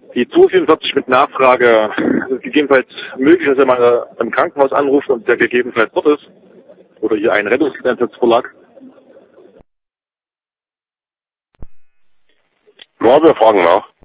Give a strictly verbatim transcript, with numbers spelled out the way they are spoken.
die zweihundertvierundvierzig mit Nachfrage, es ist gegebenenfalls möglich, dass er mal im Krankenhaus anruft und der gegebenenfalls dort ist. Oder hier ein Rettungseinsatzverlag. Ja, wir fragen nach.